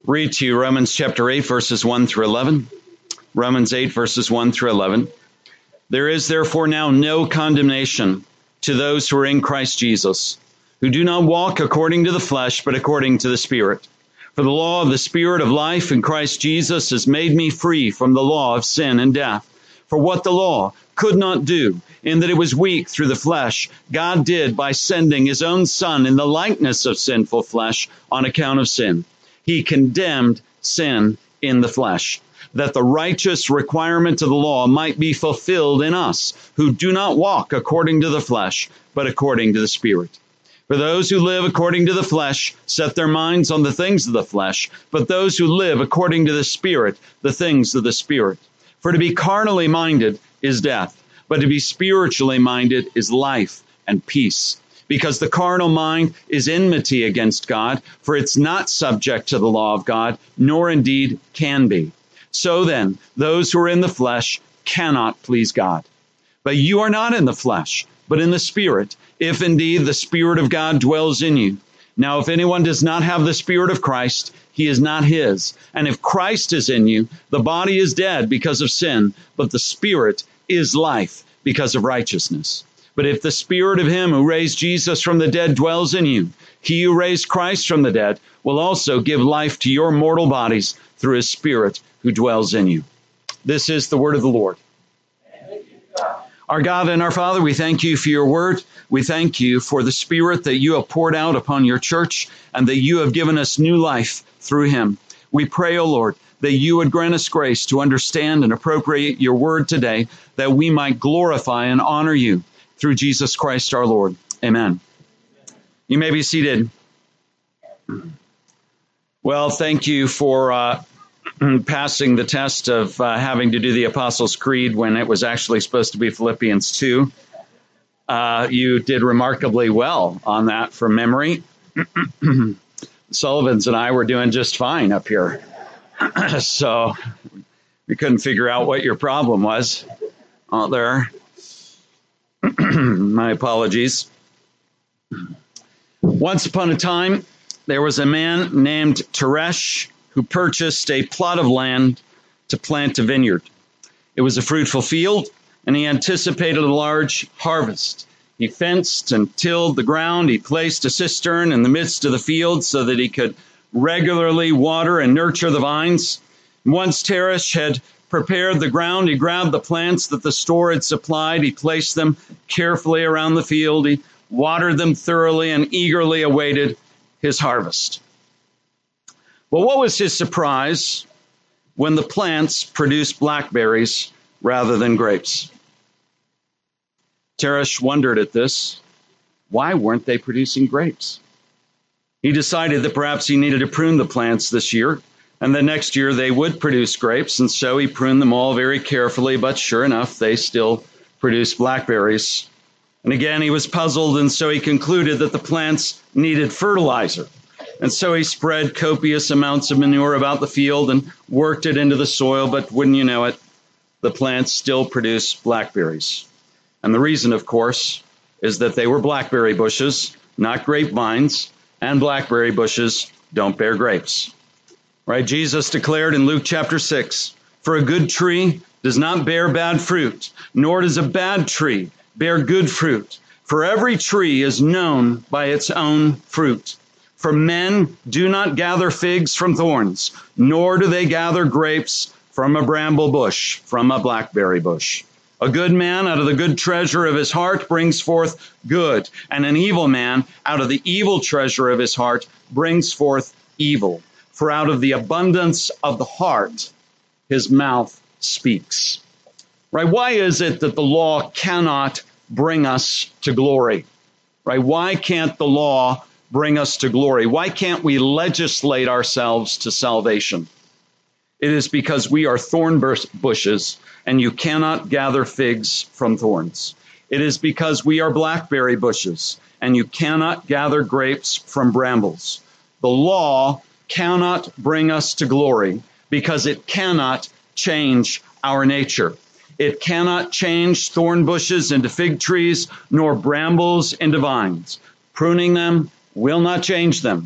Read to you Romans chapter 8, verses 1 through 11. Romans 8, verses 1 through 11. There is therefore now no condemnation to those who are in Christ Jesus, who do not walk according to the flesh, but according to the Spirit. For the law of the Spirit of life in Christ Jesus has made me free from the law of sin and death. For what the law could not do, in that it was weak through the flesh, God did by sending his own Son in the likeness of sinful flesh on account of sin. He condemned sin in the flesh, that the righteous requirement of the law might be fulfilled in us, who do not walk according to the flesh, but according to the Spirit. For those who live according to the flesh set their minds on the things of the flesh, but those who live according to the Spirit, the things of the Spirit. For to be carnally minded is death, but to be spiritually minded is life and peace. Because the carnal mind is enmity against God, for it's not subject to the law of God, nor indeed can be. So then, those who are in the flesh cannot please God. But you are not in the flesh, but in the Spirit, if indeed the Spirit of God dwells in you. Now, if anyone does not have the Spirit of Christ, he is not his. And if Christ is in you, the body is dead because of sin, but the Spirit is life because of righteousness. But if the Spirit of him who raised Jesus from the dead dwells in you, he who raised Christ from the dead will also give life to your mortal bodies through his Spirit who dwells in you. This is the word of the Lord. Our God and our Father, we thank you for your word. We thank you for the Spirit that you have poured out upon your church and that you have given us new life through him. We pray, O Lord, that you would grant us grace to understand and appropriate your word today, that we might glorify and honor you through Jesus Christ our Lord. Amen. You may be seated. Well, thank you for passing the test of having to do the Apostles' Creed when it was actually supposed to be Philippians 2. You did remarkably well on that from memory. Sullivans and I were doing just fine up here. So we couldn't figure out what your problem was out there. My apologies. Once upon a time, there was a man named Teresh who purchased a plot of land to plant a vineyard. It was a fruitful field, and he anticipated a large harvest. He fenced and tilled the ground. He placed a cistern in the midst of the field so that he could regularly water and nurture the vines. Once Teresh had prepared the ground, he grabbed the plants that the store had supplied. He placed them carefully around the field. He watered them thoroughly and eagerly awaited his harvest. Well, what was his surprise when the plants produced blackberries rather than grapes? Teresh wondered at this. Why weren't they producing grapes? He decided that perhaps he needed to prune the plants this year, and the next year they would produce grapes, and so he pruned them all very carefully, but sure enough, they still produced blackberries. And again, he was puzzled, and so he concluded that the plants needed fertilizer. And so he spread copious amounts of manure about the field and worked it into the soil, but wouldn't you know it, the plants still produced blackberries. And the reason, of course, is that they were blackberry bushes, not grapevines, and blackberry bushes don't bear grapes. Right? Jesus declared in Luke chapter 6, "For a good tree does not bear bad fruit, nor does a bad tree bear good fruit. For every tree is known by its own fruit. For men do not gather figs from thorns, nor do they gather grapes from a bramble bush, from a blackberry bush. A good man out of the good treasure of his heart brings forth good, and an evil man out of the evil treasure of his heart brings forth evil. For out of the abundance of the heart, his mouth speaks." Right? Why is it that the law cannot bring us to glory? Right? Why can't the law bring us to glory? Why can't we legislate ourselves to salvation? It is because we are thorn bushes, and you cannot gather figs from thorns. It is because we are blackberry bushes, and you cannot gather grapes from brambles. The law cannot bring us to glory because it cannot change our nature. It cannot change thorn bushes into fig trees, nor brambles into vines. Pruning them will not change them.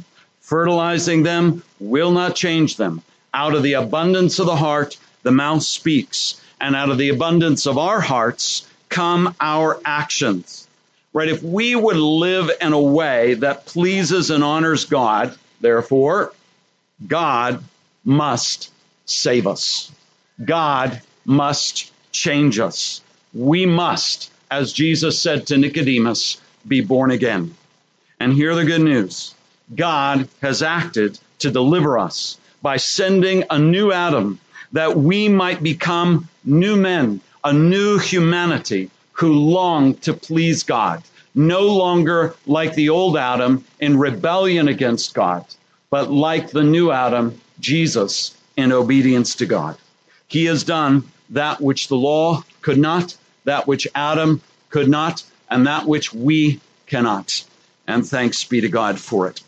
Fertilizing them will not change them. Out of the abundance of the heart, the mouth speaks. And out of the abundance of our hearts come our actions. Right? If we would live in a way that pleases and honors God, therefore, God must save us. God must change us. We must, as Jesus said to Nicodemus, be born again. And hear the good news. God has acted to deliver us by sending a new Adam that we might become new men, a new humanity who long to please God, no longer like the old Adam in rebellion against God, but like the new Adam, Jesus, in obedience to God. He has done that which the law could not, that which Adam could not, and that which we cannot. And thanks be to God for it.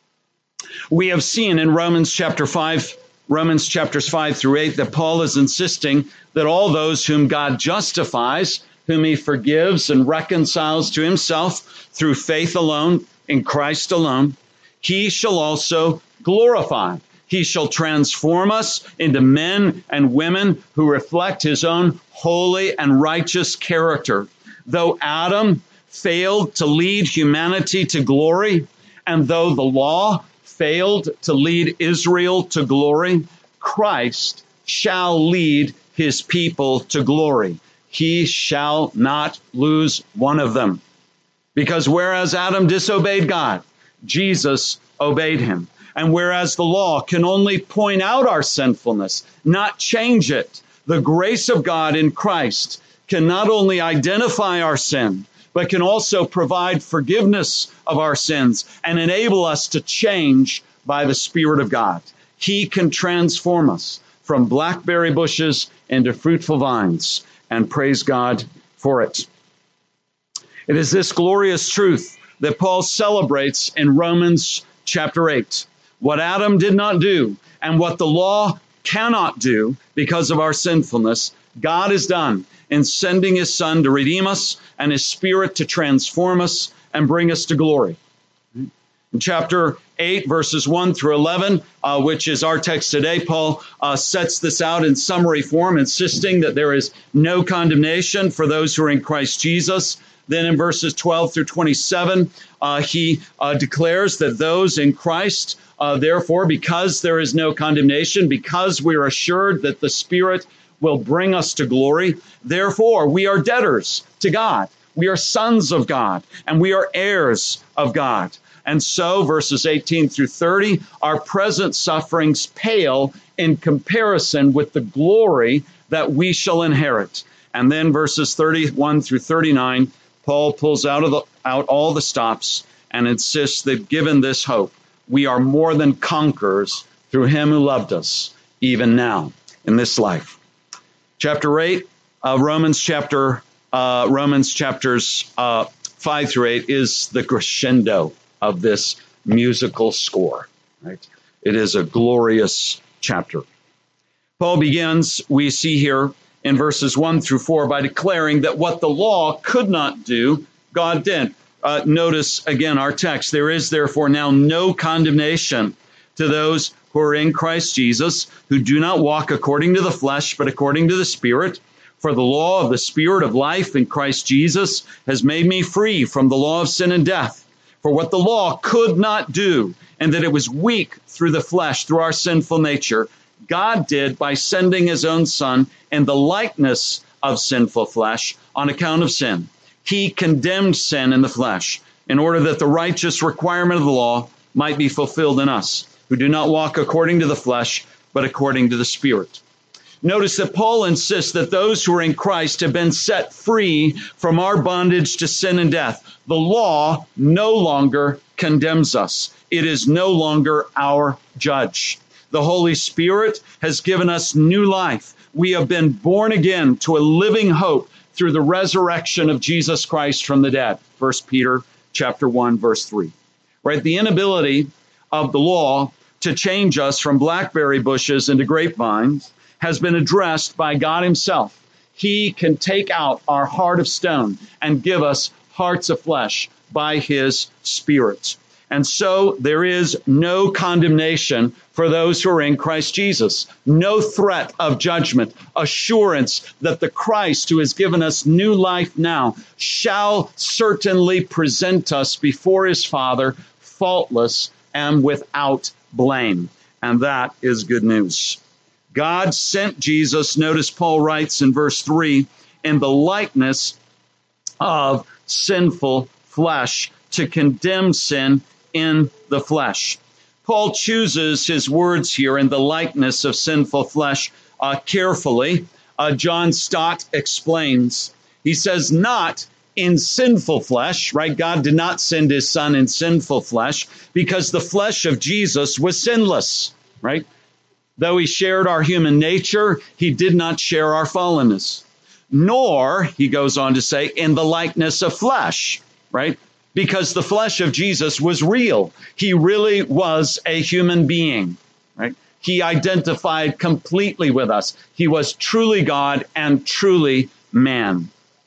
We have seen in Romans chapters 5 through 8, that Paul is insisting that all those whom God justifies, whom he forgives and reconciles to himself through faith alone, in Christ alone, he shall also glorify. He shall transform us into men and women who reflect his own holy and righteous character. Though Adam failed to lead humanity to glory, and though the law failed to lead Israel to glory, Christ shall lead his people to glory. He shall not lose one of them. Because whereas Adam disobeyed God, Jesus obeyed him. And whereas the law can only point out our sinfulness, not change it, the grace of God in Christ can not only identify our sin, but can also provide forgiveness of our sins and enable us to change by the Spirit of God. He can transform us from blackberry bushes into fruitful vines, and praise God for it. It is this glorious truth that Paul celebrates in Romans chapter 8. What Adam did not do and what the law cannot do because of our sinfulness, God has done in sending his Son to redeem us and his Spirit to transform us and bring us to glory. In chapter 8, verses 1 through 11, which is our text today, Paul sets this out in summary form, insisting that there is no condemnation for those who are in Christ Jesus. Then in verses 12 through 27, he declares that those in Christ, therefore, because there is no condemnation, because we are assured that the Spirit will bring us to glory, therefore we are debtors to God. We are sons of God, and we are heirs of God. And so, verses 18 through 30, our present sufferings pale in comparison with the glory that we shall inherit. And then verses 31 through 39, Paul pulls out all the stops and insists that given this hope, we are more than conquerors through him who loved us, even now, in this life. Chapter 8, Romans chapters 5 through 8 is the crescendo of this musical score. Right? It is a glorious chapter. Paul begins, we see here in verses 1 through 4, by declaring that what the law could not do, God did. Notice again our text, there is therefore now no condemnation to those who are in Christ Jesus, who do not walk according to the flesh, but according to the Spirit. For the law of the Spirit of life in Christ Jesus has made me free from the law of sin and death. For what the law could not do, and that it was weak through the flesh, through our sinful nature, God did by sending his own Son in the likeness of sinful flesh on account of sin. He condemned sin in the flesh in order that the righteous requirement of the law might be fulfilled in us, who do not walk according to the flesh, but according to the Spirit. Notice that Paul insists that those who are in Christ have been set free from our bondage to sin and death. The law no longer condemns us. It is no longer our judge. The Holy Spirit has given us new life. We have been born again to a living hope through the resurrection of Jesus Christ from the dead. 1 Peter chapter 1, verse 3. Right? The inability of the law to change us from blackberry bushes into grapevines has been addressed by God himself. He can take out our heart of stone and give us hearts of flesh by his Spirit. And so there is no condemnation for those who are in Christ Jesus. No threat of judgment. Assurance that the Christ who has given us new life now shall certainly present us before his Father faultless and without blame. And that is good news. God sent Jesus, notice Paul writes in verse 3, in the likeness of sinful flesh to condemn sin in the flesh. Paul chooses his words here in the likeness of sinful flesh carefully. John Stott explains. He says, not in sinful flesh, right? God did not send his son in sinful flesh because the flesh of Jesus was sinless, right? Though he shared our human nature, he did not share our fallenness. Nor, he goes on to say, in the likeness of flesh, right? Because the flesh of Jesus was real. He really was a human being, right? He identified completely with us. He was truly God and truly man.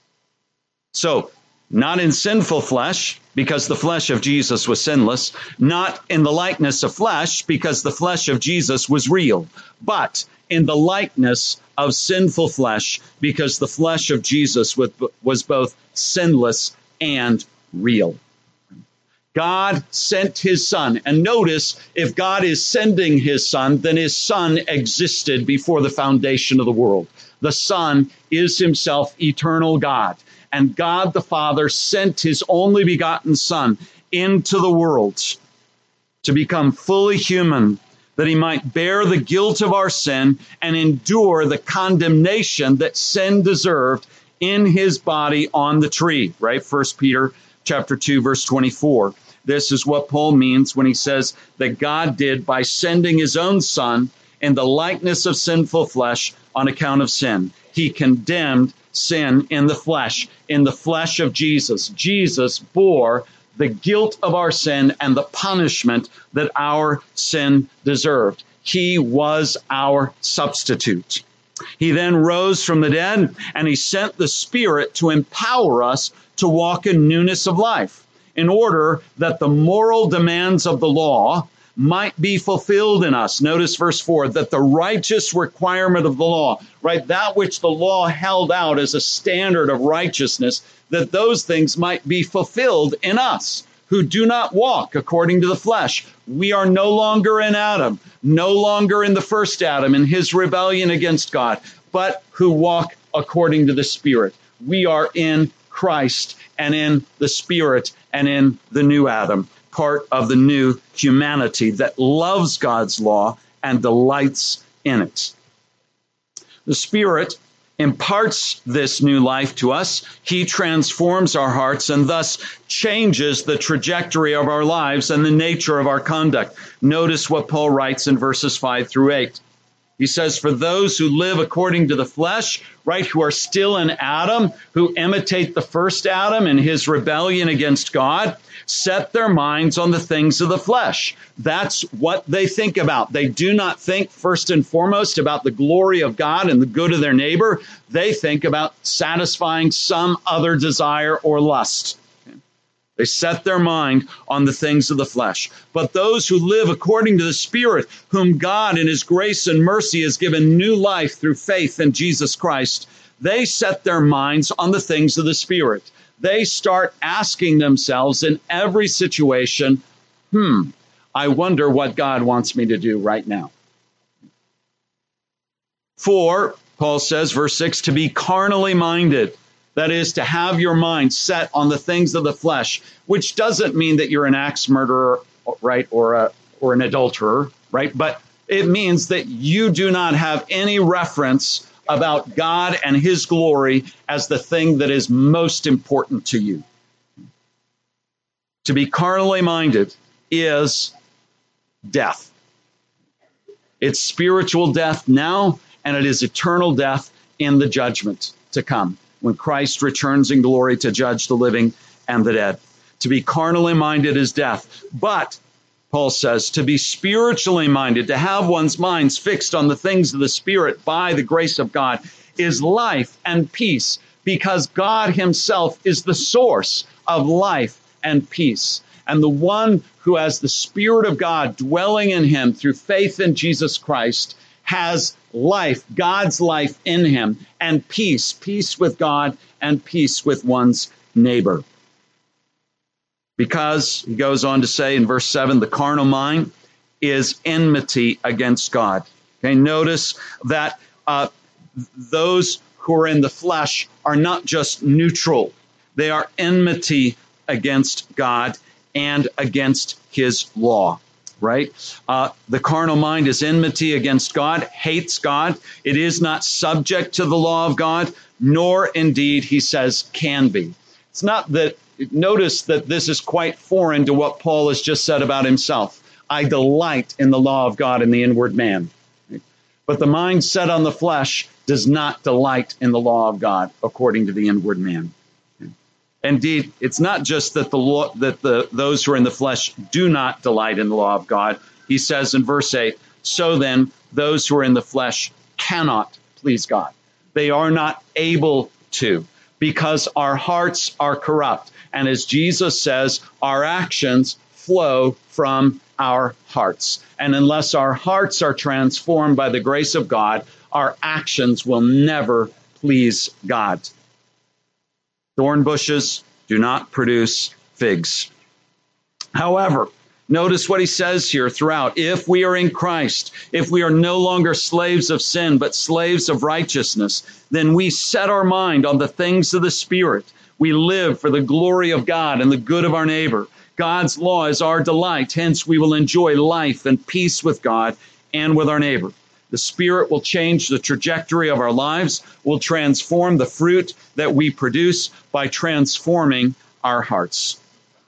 So, not in sinful flesh, because the flesh of Jesus was sinless, not in the likeness of flesh, because the flesh of Jesus was real, but in the likeness of sinful flesh, because the flesh of Jesus was both sinless and real. God sent his son. And notice, if God is sending his son, then his son existed before the foundation of the world. The Son is himself eternal God. And God the Father sent his only begotten Son into the world to become fully human, that he might bear the guilt of our sin and endure the condemnation that sin deserved in his body on the tree, right? 1 Peter chapter 2, verse 24. This is what Paul means when he says that God did by sending his own Son in the likeness of sinful flesh on account of sin. He condemned sin in the flesh of Jesus. Jesus bore the guilt of our sin and the punishment that our sin deserved. He was our substitute. He then rose from the dead, and he sent the Spirit to empower us to walk in newness of life, in order that the moral demands of the law might be fulfilled in us. Notice verse 4, that the righteous requirement of the law, right, that which the law held out as a standard of righteousness, that those things might be fulfilled in us who do not walk according to the flesh. We are no longer in Adam, no longer in the first Adam in his rebellion against God, but who walk according to the Spirit. We are in Christ and in the Spirit and in the new Adam, part of the new humanity that loves God's law and delights in it. The Spirit imparts this new life to us. He transforms our hearts and thus changes the trajectory of our lives and the nature of our conduct. Notice what Paul writes in verses 5 through 8. He says, for those who live according to the flesh, right, who are still in Adam, who imitate the first Adam in his rebellion against God, set their minds on the things of the flesh. That's what they think about. They do not think first and foremost about the glory of God and the good of their neighbor. They think about satisfying some other desire or lust. They set their mind on the things of the flesh. But those who live according to the Spirit, whom God in his grace and mercy has given new life through faith in Jesus Christ, they set their minds on the things of the Spirit. They start asking themselves in every situation, I wonder what God wants me to do right now. For, Paul says, verse 6, to be carnally minded. That is, to have your mind set on the things of the flesh, which doesn't mean that you're an axe murderer, right, or an adulterer, right? But it means that you do not have any reference about God and his glory as the thing that is most important to you. To be carnally minded is death. It's spiritual death now, and it is eternal death in the judgment to come, when Christ returns in glory to judge the living and the dead. To be carnally minded is death. But, Paul says, to be spiritually minded, to have one's minds fixed on the things of the Spirit by the grace of God, is life and peace, because God himself is the source of life and peace. And the one who has the Spirit of God dwelling in him through faith in Jesus Christ has life, God's life in him, and peace with God and peace with one's neighbor. Because, he goes on to say in verse 7, the carnal mind is enmity against God. Okay, notice that those who are in the flesh are not just neutral. They are enmity against God and against his law, right? The carnal mind is enmity against God, hates God. It is not subject to the law of God, nor indeed, he says, can be. It's not that, notice that this is quite foreign to what Paul has just said about himself. I delight in the law of God in the inward man. But the mind set on the flesh does not delight in the law of God according to the inward man. Indeed, it's not just that those who are in the flesh do not delight in the law of God. He says in verse 8, so then those who are in the flesh cannot please God. They are not able to, because our hearts are corrupt. And as Jesus says, our actions flow from our hearts. And unless our hearts are transformed by the grace of God, our actions will never please God. Thorn bushes do not produce figs. However, notice what he says here throughout. If we are in Christ, if we are no longer slaves of sin, but slaves of righteousness, then we set our mind on the things of the Spirit. We live for the glory of God and the good of our neighbor. God's law is our delight. Hence, we will enjoy life and peace with God and with our neighbor. The Spirit will change the trajectory of our lives, will transform the fruit that we produce by transforming our hearts.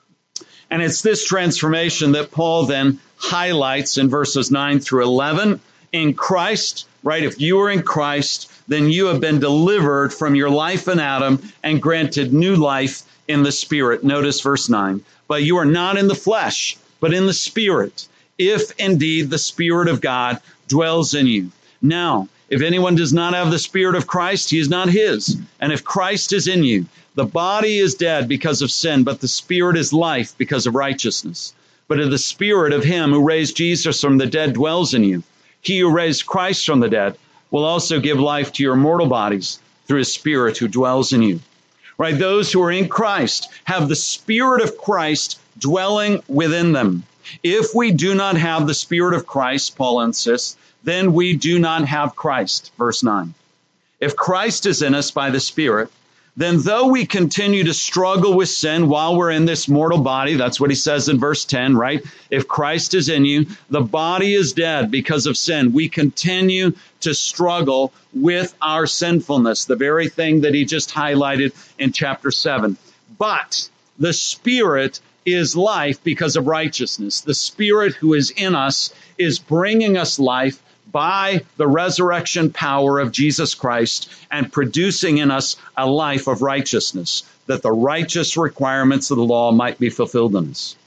And it's this transformation that Paul then highlights in verses 9 through 11. In Christ, right, if you are in Christ, then you have been delivered from your life in Adam and granted new life in the Spirit. Notice verse 9. But you are not in the flesh, but in the Spirit, if indeed the Spirit of God dwells in you. Now, if anyone does not have the Spirit of Christ, he is not his. And if Christ is in you, the body is dead because of sin, but the Spirit is life because of righteousness. But if the Spirit of him who raised Jesus from the dead dwells in you, he who raised Christ from the dead will also give life to your mortal bodies through his Spirit who dwells in you. Right? Those who are in Christ have the Spirit of Christ dwelling within them. If we do not have the Spirit of Christ, Paul insists, then we do not have Christ. Verse 9. If Christ is in us by the Spirit, then though we continue to struggle with sin while we're in this mortal body, that's what he says in verse 10, right? If Christ is in you, the body is dead because of sin. We continue to struggle with our sinfulness, the very thing that he just highlighted in chapter 7. But the Spirit is life because of righteousness. The Spirit who is in us is bringing us life by the resurrection power of Jesus Christ and producing in us a life of righteousness, that the righteous requirements of the law might be fulfilled in us.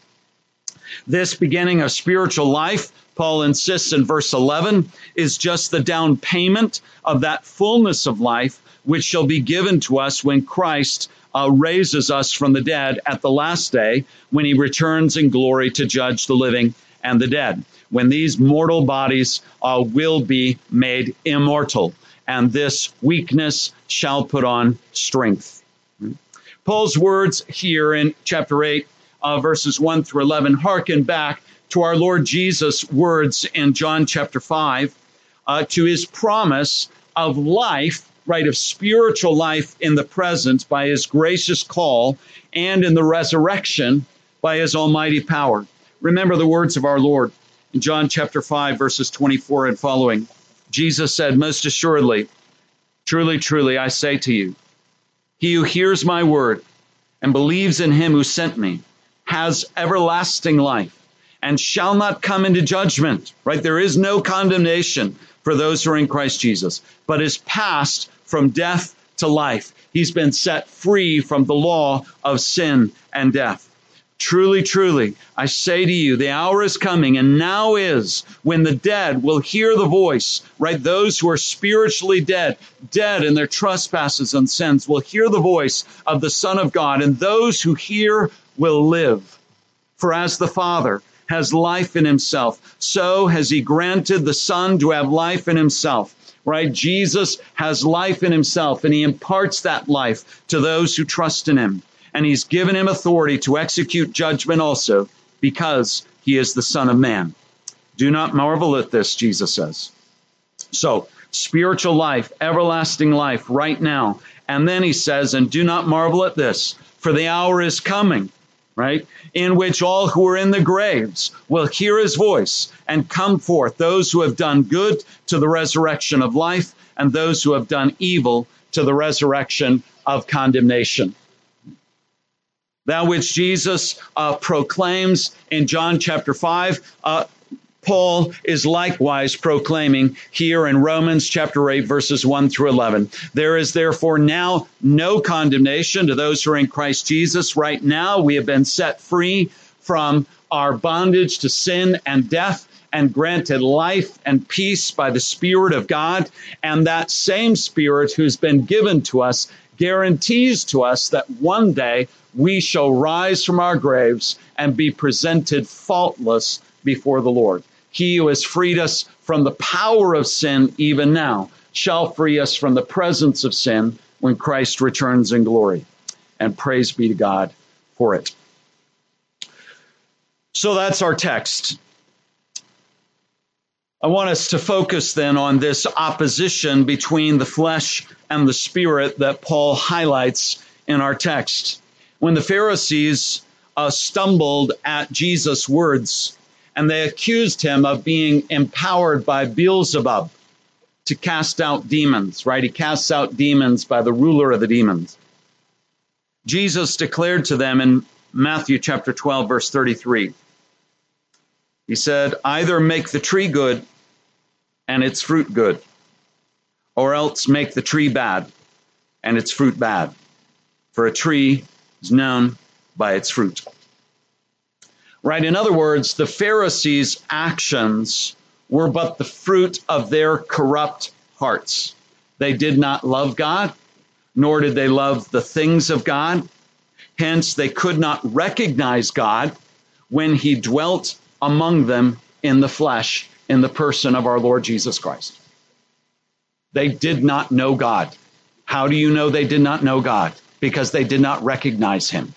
This beginning of spiritual life, Paul insists in verse 11, is just the down payment of that fullness of life which shall be given to us when Christ raises us from the dead at the last day, when he returns in glory to judge the living and the dead, when these mortal bodies will be made immortal, and this weakness shall put on strength. Paul's words here in chapter 8, verses 1 through 11, hearken back to our Lord Jesus' words in John chapter 5, to his promise of life, right, of spiritual life in the present by his gracious call, and in the resurrection by his almighty power. Remember the words of our Lord in John chapter 5, verses 24 and following. Jesus said, most assuredly, truly, truly, I say to you, he who hears my word and believes in him who sent me has everlasting life and shall not come into judgment, right? There is no condemnation for those who are in Christ Jesus, but is passed from death to life. He's been set free from the law of sin and death. Truly, truly, I say to you, the hour is coming, and now is, when the dead will hear the voice, right? Those who are spiritually dead, dead in their trespasses and sins, will hear the voice of the Son of God, and those who hear will live. For as the Father has life in himself, so has he granted the Son to have life in himself. Right? Jesus has life in himself, and he imparts that life to those who trust in him. And he's given him authority to execute judgment also, because he is the Son of Man. Do not marvel at this, Jesus says. So, spiritual life, everlasting life right now. And then he says, and do not marvel at this, for the hour is coming, right, in which all who are in the graves will hear his voice and come forth, those who have done good to the resurrection of life, and those who have done evil to the resurrection of condemnation. That which Jesus proclaims in John chapter 5, Paul is likewise proclaiming here in Romans chapter 8, verses 1 through 11. There is therefore now no condemnation to those who are in Christ Jesus. Right now we have been set free from our bondage to sin and death, and granted life and peace by the Spirit of God. And that same Spirit who's been given to us guarantees to us that one day we shall rise from our graves and be presented faultless before the Lord. He who has freed us from the power of sin even now shall free us from the presence of sin when Christ returns in glory. And praise be to God for it. So that's our text. I want us to focus then on this opposition between the flesh and the spirit that Paul highlights in our text. When the Pharisees stumbled at Jesus' words, and they accused him of being empowered by Beelzebub to cast out demons, right? He casts out demons by the ruler of the demons. Jesus declared to them in Matthew chapter 12, verse 33, he said, either make the tree good and its fruit good, or else make the tree bad and its fruit bad. For a tree is known by its fruit. Right? In other words, the Pharisees' actions were but the fruit of their corrupt hearts. They did not love God, nor did they love the things of God. Hence, they could not recognize God when he dwelt among them in the flesh, in the person of our Lord Jesus Christ. They did not know God. How do you know they did not know God? Because they did not recognize him.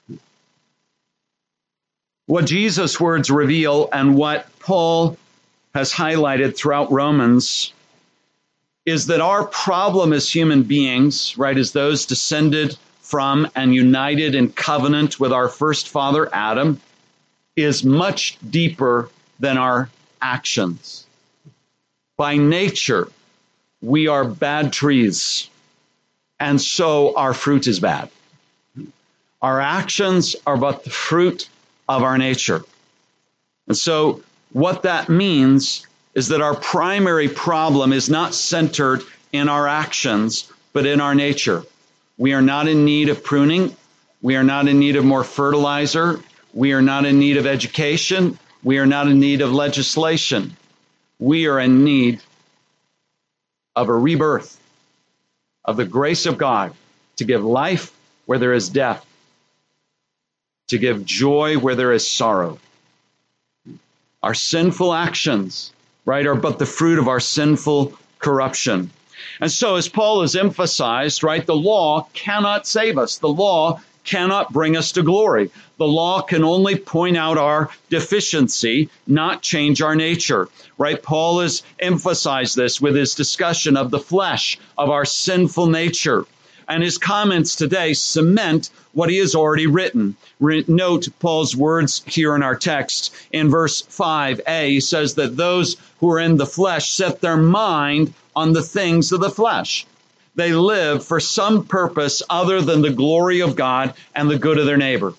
What Jesus' words reveal and what Paul has highlighted throughout Romans is that our problem as human beings, right, as those descended from and united in covenant with our first father, Adam, is much deeper than our actions. By nature, we are bad trees, and so our fruit is bad. Our actions are but the fruit of our nature. And so what that means is that our primary problem is not centered in our actions, but in our nature. We are not in need of pruning. We are not in need of more fertilizer. We are not in need of education. We are not in need of legislation. We are in need of a rebirth, of the grace of God to give life where there is death, to give joy where there is sorrow. Our sinful actions, right, are but the fruit of our sinful corruption. And so, as Paul has emphasized, right, the law cannot save us. The law cannot bring us to glory. The law can only point out our deficiency, not change our nature, right? Paul has emphasized this with his discussion of the flesh, of our sinful nature. And his comments today cement what he has already written. Note Paul's words here in our text. In verse 5a, he says that those who are in the flesh set their mind on the things of the flesh. They live for some purpose other than the glory of God and the good of their neighbor.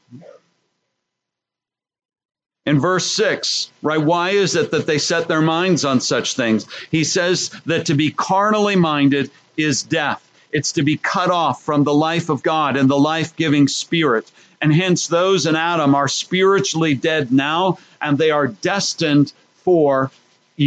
In verse 6, right, why is it that they set their minds on such things? He says that to be carnally minded is death. It's to be cut off from the life of God and the life-giving Spirit. And hence those in Adam are spiritually dead now, and they are destined for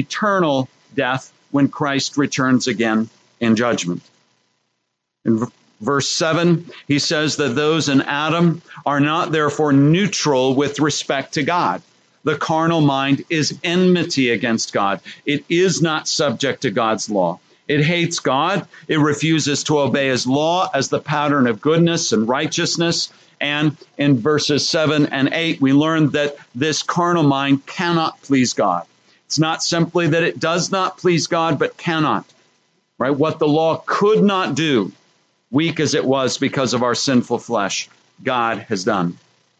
eternal death when Christ returns again in judgment. In Verse 7, he says that those in Adam are not therefore neutral with respect to God. The carnal mind is enmity against God. It is not subject to God's law. It hates God. It refuses to obey his law as the pattern of goodness and righteousness. And in verses 7 and 8, we learn that this carnal mind cannot please God. It's not simply that it does not please God, but cannot. Right? What the law could not do, weak as it was because of our sinful flesh, God has done.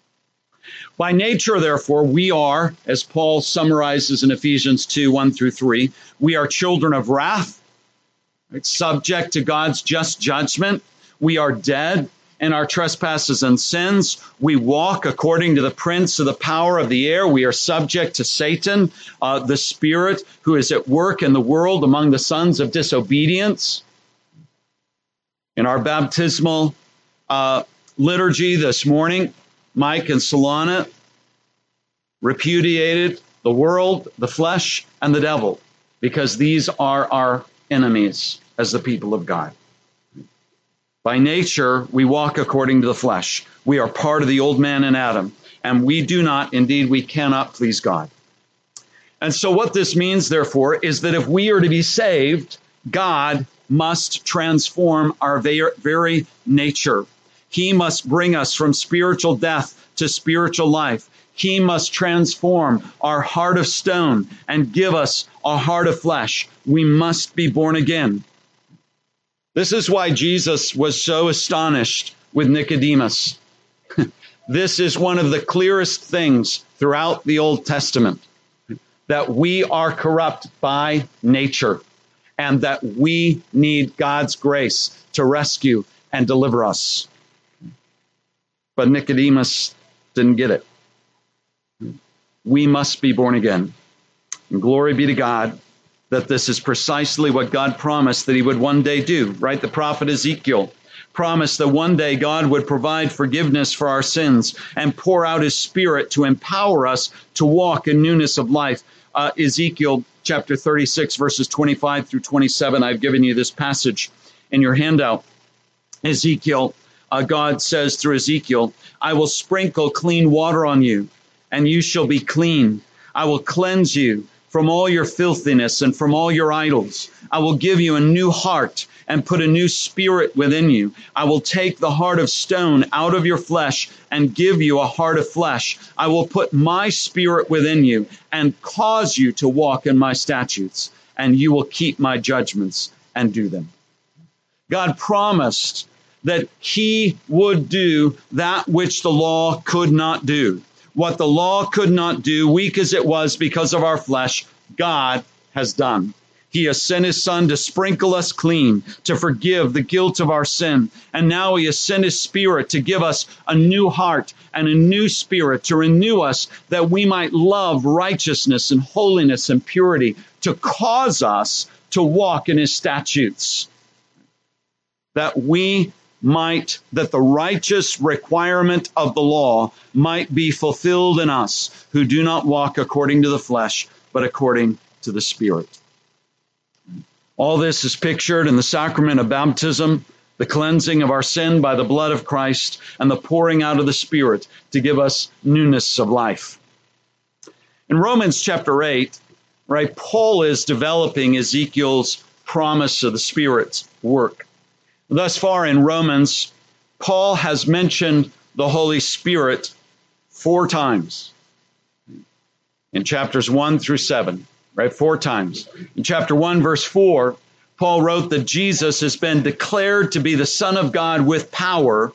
By nature, therefore, we are, as Paul summarizes in Ephesians 2, 1 through 3, we are children of wrath, right, subject to God's just judgment. We are dead in our trespasses and sins. We walk according to the prince of the power of the air. We are subject to Satan, the spirit who is at work in the world among the sons of disobedience. In our baptismal liturgy this morning, Mike and Solana repudiated the world, the flesh, and the devil, because these are our enemies as the people of God. By nature, we walk according to the flesh. We are part of the old man in Adam, and we do not, indeed, we cannot please God. And so what this means, therefore, is that if we are to be saved, God must transform our very nature. He must bring us from spiritual death to spiritual life. He must transform our heart of stone and give us a heart of flesh. We must be born again. This is why Jesus was so astonished with Nicodemus. This is one of the clearest things throughout the Old Testament, that we are corrupt by nature and that we need God's grace to rescue and deliver us. But Nicodemus didn't get it. We must be born again. And glory be to God that this is precisely what God promised that he would one day do, right? The prophet Ezekiel promised that one day God would provide forgiveness for our sins and pour out his Spirit to empower us to walk in newness of life. Ezekiel chapter 36, verses 25 through 27. I've given you this passage in your handout. Ezekiel, God says through Ezekiel, I will sprinkle clean water on you, and you shall be clean. I will cleanse you from all your filthiness and from all your idols. I will give you a new heart and put a new spirit within you. I will take the heart of stone out of your flesh and give you a heart of flesh. I will put my spirit within you and cause you to walk in my statutes, and you will keep my judgments and do them. God promised that he would do that which the law could not do. What the law could not do, weak as it was because of our flesh, God has done. He has sent his Son to sprinkle us clean, to forgive the guilt of our sin. And now he has sent his Spirit to give us a new heart and a new spirit to renew us, that we might love righteousness and holiness and purity, to cause us to walk in his statutes. That the righteous requirement of the law might be fulfilled in us who do not walk according to the flesh, but according to the Spirit. All this is pictured in the sacrament of baptism, the cleansing of our sin by the blood of Christ, and the pouring out of the Spirit to give us newness of life. In Romans chapter 8, right, Paul is developing Ezekiel's promise of the Spirit's work. Thus far in Romans, Paul has mentioned the Holy Spirit 4 times in chapters 1 through 7, right? 4 times. In chapter 1, verse 4, Paul wrote that Jesus has been declared to be the Son of God with power.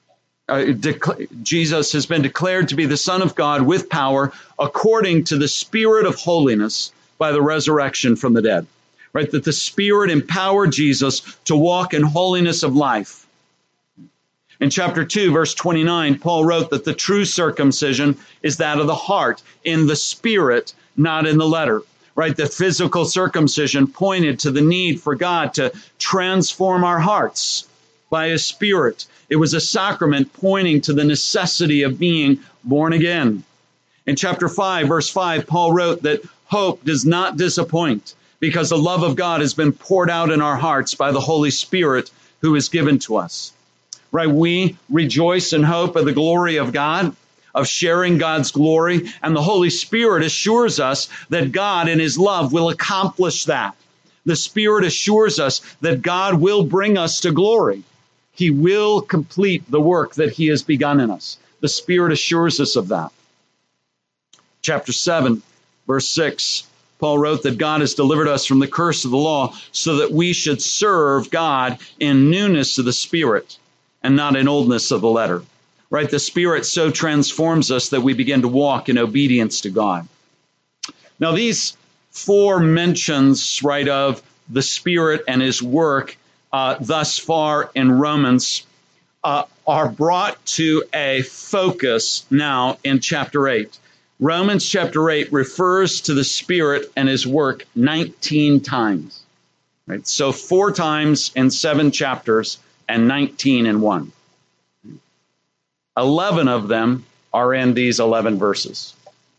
Jesus has been declared to be the Son of God with power according to the Spirit of holiness by the resurrection from the dead. Right, that the Spirit empowered Jesus to walk in holiness of life. In chapter 2, verse 29, Paul wrote that the true circumcision is that of the heart, in the Spirit, not in the letter. Right, the physical circumcision pointed to the need for God to transform our hearts by his Spirit. It was a sacrament pointing to the necessity of being born again. In chapter 5, verse 5, Paul wrote that hope does not disappoint, because the love of God has been poured out in our hearts by the Holy Spirit who is given to us. Right? We rejoice in hope of the glory of God, of sharing God's glory, and the Holy Spirit assures us that God in his love will accomplish that. The Spirit assures us that God will bring us to glory. He will complete the work that he has begun in us. The Spirit assures us of that. Chapter 7, verse 6, Paul wrote that God has delivered us from the curse of the law so that we should serve God in newness of the Spirit and not in oldness of the letter. Right? The Spirit so transforms us that we begin to walk in obedience to God. Now, these four mentions, right, of the Spirit and his work thus far in Romans are brought to a focus now in chapter 8. Romans chapter 8 refers to the Spirit and his work 19 times. Right? So 4 times in 7 chapters and 19 in 1. 11 of them are in these 11 verses.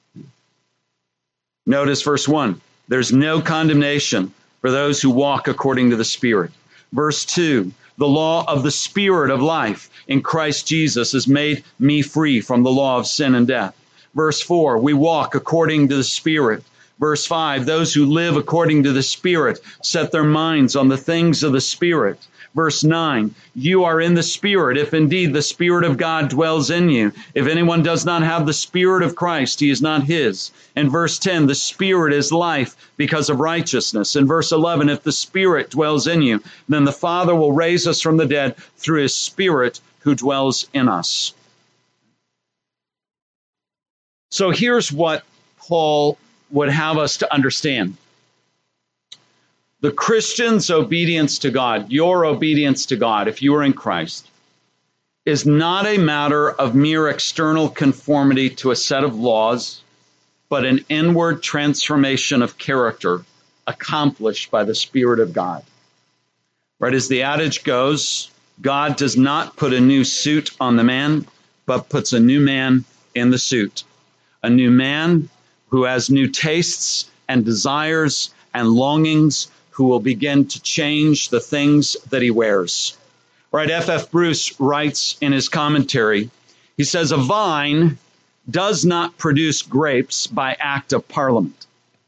Notice verse 1. There's no condemnation for those who walk according to the Spirit. Verse 2. The law of the Spirit of life in Christ Jesus has made me free from the law of sin and death. Verse 4, we walk according to the Spirit. Verse 5, those who live according to the Spirit set their minds on the things of the Spirit. Verse 9, you are in the Spirit, if indeed the Spirit of God dwells in you. If anyone does not have the Spirit of Christ, he is not his. And verse 10, the Spirit is life because of righteousness. And verse 11, if the Spirit dwells in you, then the Father will raise us from the dead through his Spirit who dwells in us. So here's what Paul would have us to understand. The Christian's obedience to God, your obedience to God, if you are in Christ, is not a matter of mere external conformity to a set of laws, but an inward transformation of character accomplished by the Spirit of God. Right, as the adage goes, God does not put a new suit on the man, but puts a new man in the suit. A new man who has new tastes and desires and longings, who will begin to change the things that he wears. Right, F.F. Bruce writes in his commentary, he says, a vine does not produce grapes by act of parliament.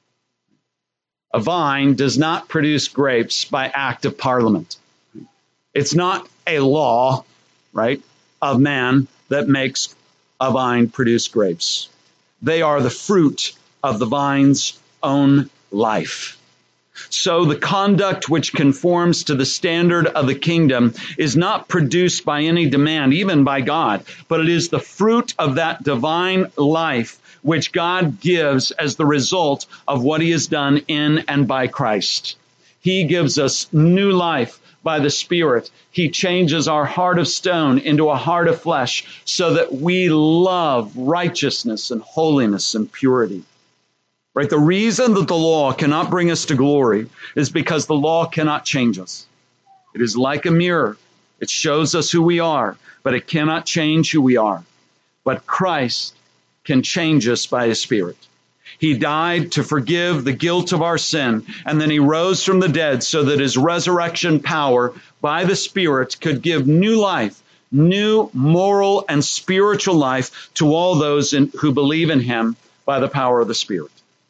A vine does not produce grapes by act of parliament. It's not a law, right, of man that makes a vine produce grapes. They are the fruit of the vine's own life. So the conduct which conforms to the standard of the kingdom is not produced by any demand, even by God, but it is the fruit of that divine life which God gives as the result of what he has done in and by Christ. He gives us new life by the Spirit. He changes our heart of stone into a heart of flesh so that we love righteousness and holiness and purity. Right? The reason that the law cannot bring us to glory is because the law cannot change us. It is like a mirror. It shows us who we are, but it cannot change who we are. But Christ can change us by his Spirit. He died to forgive the guilt of our sin, and then he rose from the dead so that his resurrection power by the Spirit could give new life, new moral and spiritual life to all those who believe in him by the power of the Spirit.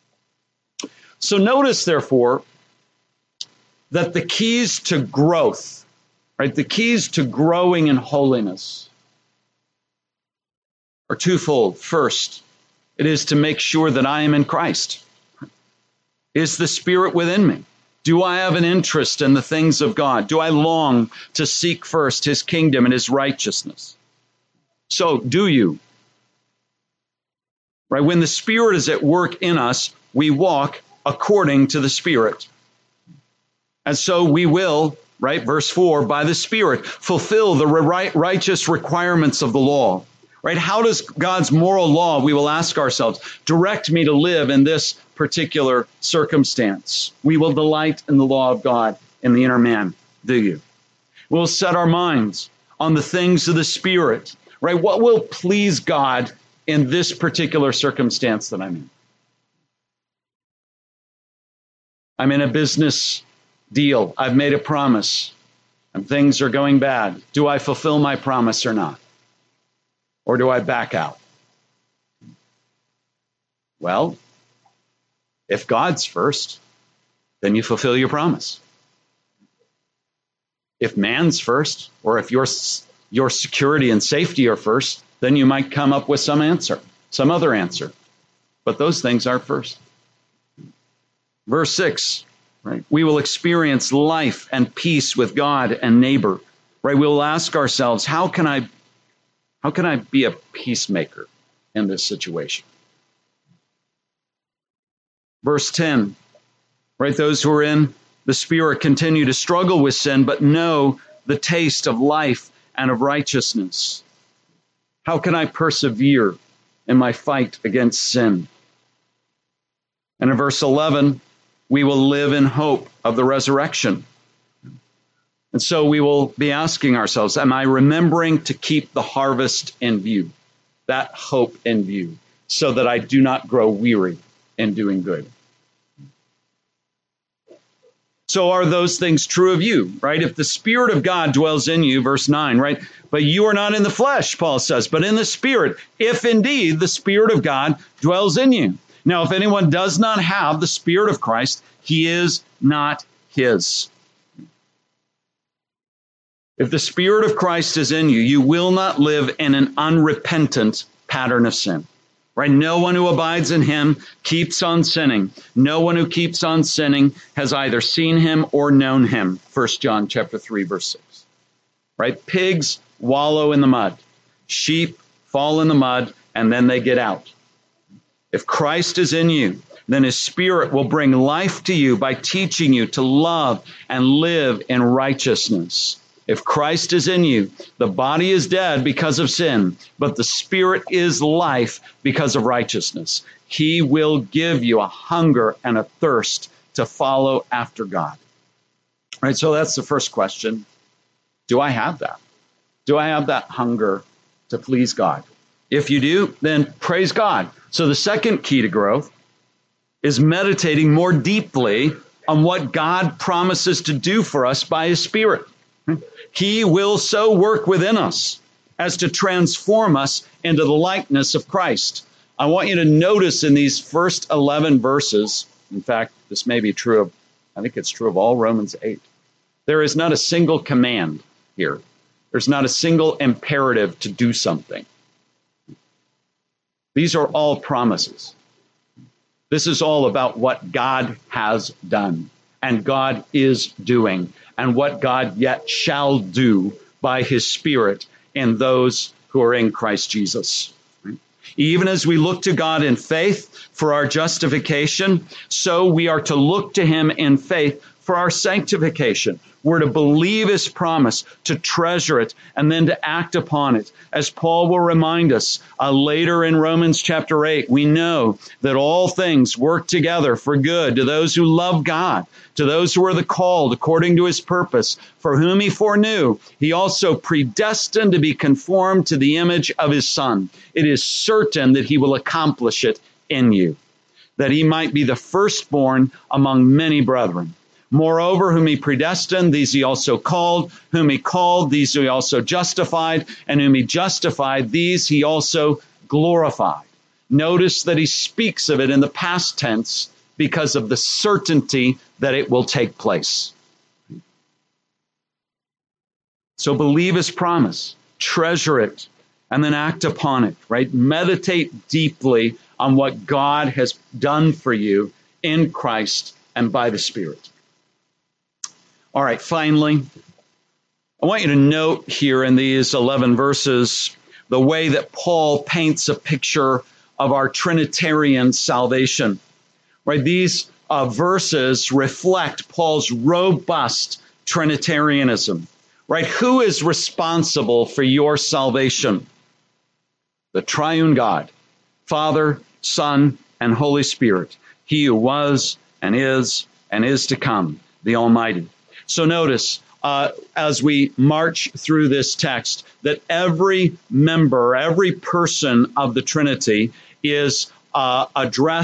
So notice, therefore, that the keys to growth, right, the keys to growing in holiness are twofold. First, it is to make sure that I am in Christ. Is the Spirit within me? Do I have an interest in the things of God? Do I long to seek first his kingdom and his righteousness? So, do you? Right? When the Spirit is at work in us, we walk according to the Spirit. And so we will, right, verse 4, by the Spirit, fulfill the righteous requirements of the law. Right? How does God's moral law, we will ask ourselves, direct me to live in this particular circumstance? We will delight in the law of God in the inner man. Do you? We'll set our minds on the things of the Spirit. Right? What will please God in this particular circumstance that I'm in? I'm in a business deal. I've made a promise. and things are going bad, do I fulfill my promise or not? Or do I back out? Well, if God's first, then you fulfill your promise. If man's first, or if your security and safety are first, then you might come up with some answer, some other answer. But those things are first. Verse 6, right? We will experience life and peace with God and neighbor. Right? We will ask ourselves, how can I be a peacemaker in this situation? Verse 10, right? Those who are in the Spirit continue to struggle with sin, but know the taste of life and of righteousness. How can I persevere in my fight against sin? And in verse 11, we will live in hope of the resurrection. And so we will be asking ourselves, am I remembering to keep the harvest in view, that hope in view, so that I do not grow weary in doing good? So are those things true of you, right? If the Spirit of God dwells in you, verse 9, right? But you are not in the flesh, Paul says, but in the Spirit, if indeed the Spirit of God dwells in you. Now, if anyone does not have the Spirit of Christ, he is not his. If the Spirit of Christ is in you, you will not live in an unrepentant pattern of sin. Right? No one who abides in him keeps on sinning. No one who keeps on sinning has either seen him or known him. 1 John chapter 3, verse 6. Right? Pigs wallow in the mud. Sheep fall in the mud and then they get out. If Christ is in you, then his Spirit will bring life to you by teaching you to love and live in righteousness. If Christ is in you, the body is dead because of sin, but the Spirit is life because of righteousness. He will give you a hunger and a thirst to follow after God. All right, so that's the first question. Do I have that? Do I have that hunger to please God? If you do, then praise God. So the second key to growth is meditating more deeply on what God promises to do for us by his Spirit. He will so work within us as to transform us into the likeness of Christ. I want you to notice in these first 11 verses, in fact, this may be true of, I think it's true of all Romans 8. There is not a single command here. There's not a single imperative to do something. These are all promises. This is all about what God has done and God is doing, and what God yet shall do by his Spirit in those who are in Christ Jesus. Even as we look to God in faith for our justification, so we are to look to him in faith for our sanctification. We're to believe his promise, to treasure it, and then to act upon it. As Paul will remind us later in Romans chapter 8, we know that all things work together for good to those who love God, to those who are the called according to his purpose, for whom he foreknew, he also predestined to be conformed to the image of his Son. It is certain that he will accomplish it in you, that he might be the firstborn among many brethren. Moreover, whom he predestined, these he also called. Whom he called, these he also justified. And whom he justified, these he also glorified. Notice that he speaks of it in the past tense because of the certainty that it will take place. So believe his promise, treasure it, and then act upon it, right? Meditate deeply on what God has done for you in Christ and by the Spirit. All right, finally, I want you to note here in these 11 verses the way that Paul paints a picture of our Trinitarian salvation. Right? These verses reflect Paul's robust Trinitarianism. Right? Who is responsible for your salvation? The triune God, Father, Son, and Holy Spirit. He who was and is to come, the Almighty. So notice, as we march through this text, that every member, every person of the Trinity is addressed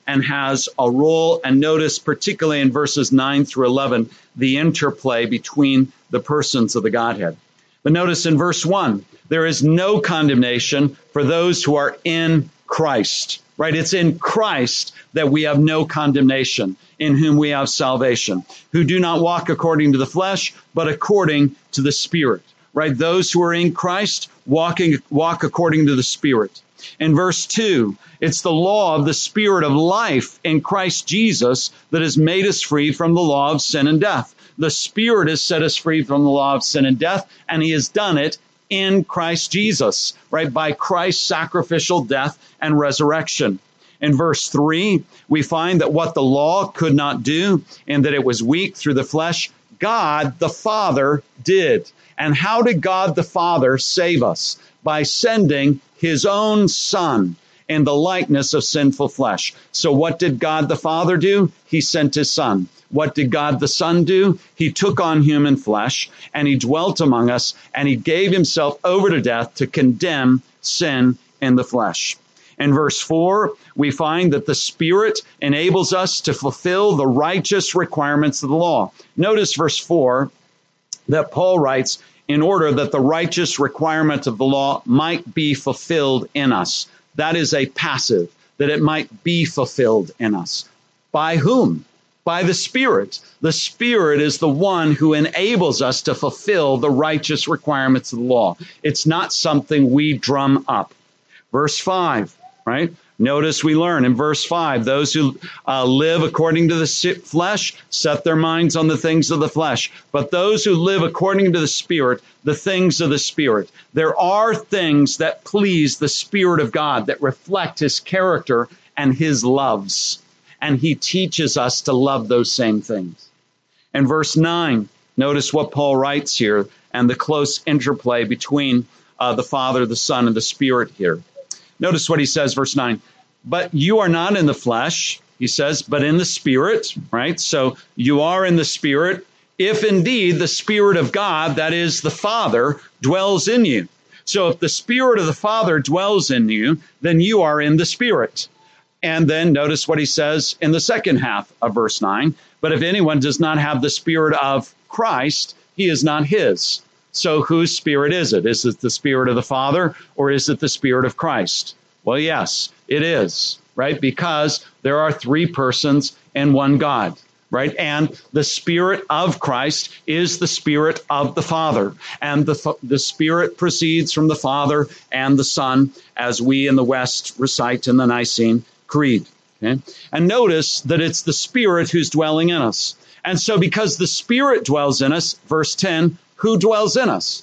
and has a role. And notice, particularly in verses 9 through 11, the interplay between the persons of the Godhead. But notice in verse 1, there is no condemnation for those who are in Christ, right? It's in Christ that we have no condemnation, in whom we have salvation, who do not walk according to the flesh, but according to the Spirit, right? Those who are in Christ walk according to the Spirit. In verse 2, it's the law of the Spirit of life in Christ Jesus that has made us free from the law of sin and death. The Spirit has set us free from the law of sin and death, and He has done it in Christ Jesus, right? By Christ's sacrificial death and resurrection. In verse 3, we find that what the law could not do, and that it was weak through the flesh, God the Father did. And how did God the Father save us? By sending His own Son in the likeness of sinful flesh. So what did God the Father do? He sent His Son. What did God the Son do? He took on human flesh, and He dwelt among us, and He gave Himself over to death to condemn sin in the flesh. In verse 4, we find that the Spirit enables us to fulfill the righteous requirements of the law. Notice verse 4 that Paul writes, in order that the righteous requirement of the law might be fulfilled in us. That is a passive, that it might be fulfilled in us. By whom? By the Spirit. The Spirit is the one who enables us to fulfill the righteous requirements of the law. It's not something we drum up. Verse 5, right? Notice we learn in verse 5, those who live according to the flesh set their minds on the things of the flesh. But those who live according to the Spirit, the things of the Spirit. There are things that please the Spirit of God, that reflect His character and His loves. And He teaches us to love those same things. In verse 9, notice what Paul writes here and the close interplay between the Father, the Son, and the Spirit here. Notice what he says, verse 9. But you are not in the flesh, he says, but in the Spirit, right? So you are in the Spirit, if indeed the Spirit of God, that is the Father, dwells in you. So if the Spirit of the Father dwells in you, then you are in the Spirit. And then notice what he says in the second half of verse 9. But if anyone does not have the Spirit of Christ, he is not his. So whose Spirit is it? Is it the Spirit of the Father, or is it the Spirit of Christ? Well, yes, it is, right? Because there are three persons in one God, right? And the Spirit of Christ is the Spirit of the Father. And the Spirit proceeds from the Father and the Son, as we in the West recite in the Nicene Creed. Okay? And notice that it's the Spirit who's dwelling in us. And so because the Spirit dwells in us, verse 10, who dwells in us?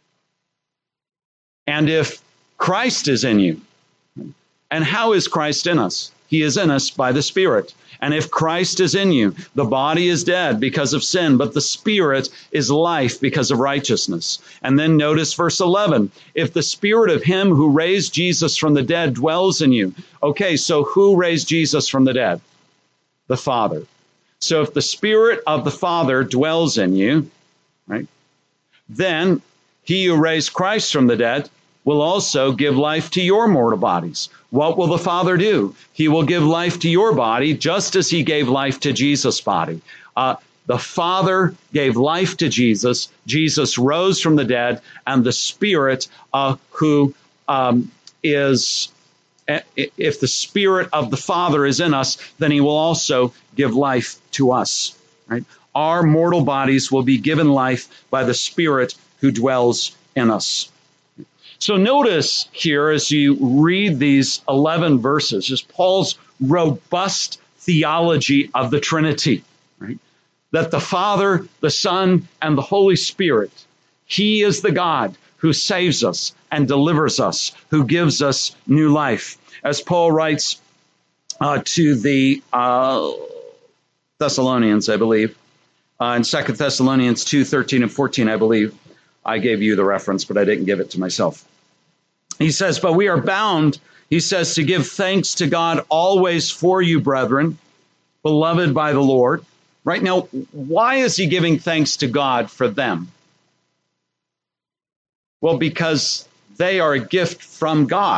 And if Christ is in you, and how is Christ in us? He is in us by the Spirit. And if Christ is in you, the body is dead because of sin, but the Spirit is life because of righteousness. And then notice verse 11. If the Spirit of Him who raised Jesus from the dead dwells in you. Okay, so who raised Jesus from the dead? The Father. So if the Spirit of the Father dwells in you, right, then He who raised Christ from the dead will also give life to your mortal bodies. What will the Father do? He will give life to your body just as He gave life to Jesus' body. The Father gave life to Jesus. Jesus rose from the dead, and the Spirit who is, if the Spirit of the Father is in us, then He will also give life to us, right? Our mortal bodies will be given life by the Spirit who dwells in us. So notice here as you read these 11 verses, is Paul's robust theology of the Trinity, right? That the Father, the Son, and the Holy Spirit, He is the God who saves us and delivers us, who gives us new life. As Paul writes to the Thessalonians, I believe, in 2 Thessalonians 2:13 and 14, I believe. I gave you the reference, but I didn't give it to myself. He says, but we are bound, he says, to give thanks to God always for you, brethren, beloved by the Lord. Right now, why is he giving thanks to God for them? Well, because they are a gift from God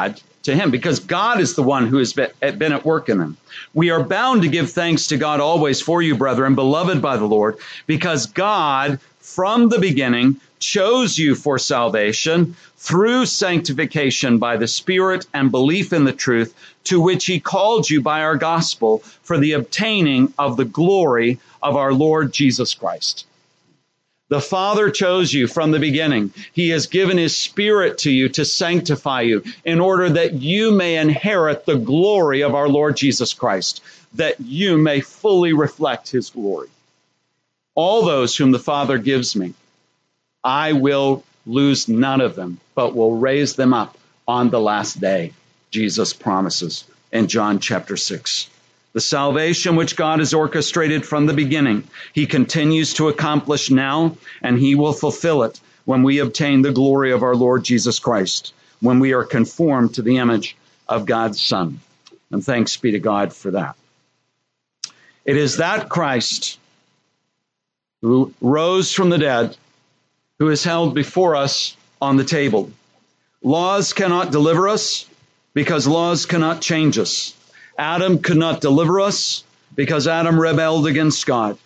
to him, because God is the one who has been at work in them. We are bound to give thanks to God always for you, brethren, beloved by the Lord, because God from the beginning chose you for salvation through sanctification by the Spirit and belief in the truth, to which he called you by our gospel for the obtaining of the glory of our Lord Jesus Christ. The Father chose you from the beginning. He has given his Spirit to you to sanctify you in order that you may inherit the glory of our Lord Jesus Christ, that you may fully reflect his glory. All those whom the Father gives me, I will lose none of them, but will raise them up on the last day, Jesus promises in John chapter 6. The salvation which God has orchestrated from the beginning, he continues to accomplish now, and he will fulfill it when we obtain the glory of our Lord Jesus Christ, when we are conformed to the image of God's Son. And thanks be to God for that. It is that Christ who rose from the dead, who is held before us on the table. Laws cannot deliver us because laws cannot change us. Adam could not deliver us because Adam rebelled against God.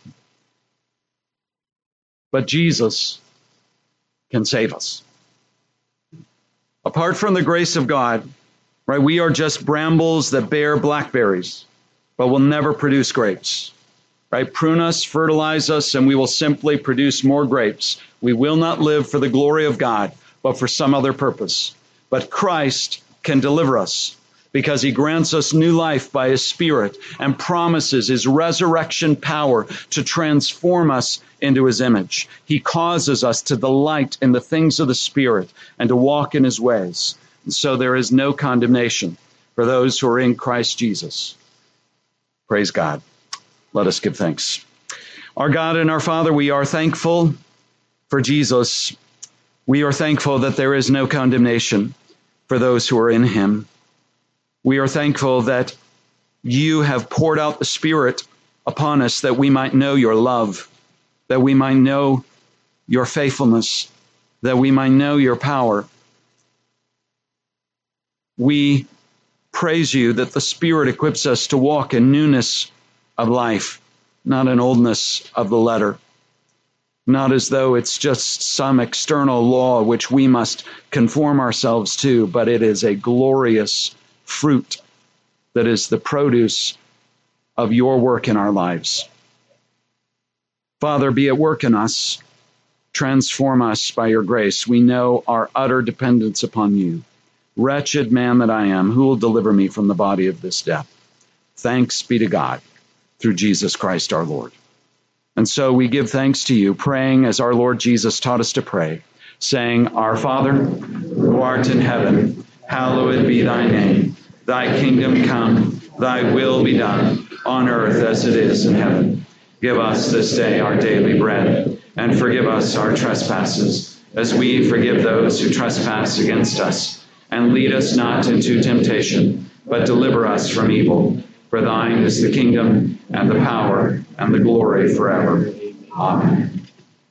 But Jesus can save us. Apart from the grace of God, right, we are just brambles that bear blackberries, but will never produce grapes. Right? Prune us, fertilize us, and we will simply produce more grapes. We will not live for the glory of God, but for some other purpose. But Christ can deliver us, because he grants us new life by his Spirit and promises his resurrection power to transform us into his image. He causes us to delight in the things of the Spirit and to walk in his ways. And so there is no condemnation for those who are in Christ Jesus. Praise God. Let us give thanks. Our God and our Father, we are thankful for Jesus. We are thankful that there is no condemnation for those who are in him. We are thankful that you have poured out the Spirit upon us that we might know your love, that we might know your faithfulness, that we might know your power. We praise you that the Spirit equips us to walk in newness of life, not in oldness of the letter, not as though it's just some external law which we must conform ourselves to, but it is a glorious fruit that is the produce of your work in our lives. Father, be at work in us. Transform us by your grace. We know our utter dependence upon you. Wretched man that I am, who will deliver me from the body of this death? Thanks be to God through Jesus Christ our Lord. And so we give thanks to you, praying as our Lord Jesus taught us to pray, saying, Our Father, who art in heaven, hallowed be thy name. Thy kingdom come, thy will be done, on earth as it is in heaven. Give us this day our daily bread, and forgive us our trespasses, as we forgive those who trespass against us. And lead us not into temptation, but deliver us from evil. For thine is the kingdom, and the power, and the glory forever. Amen.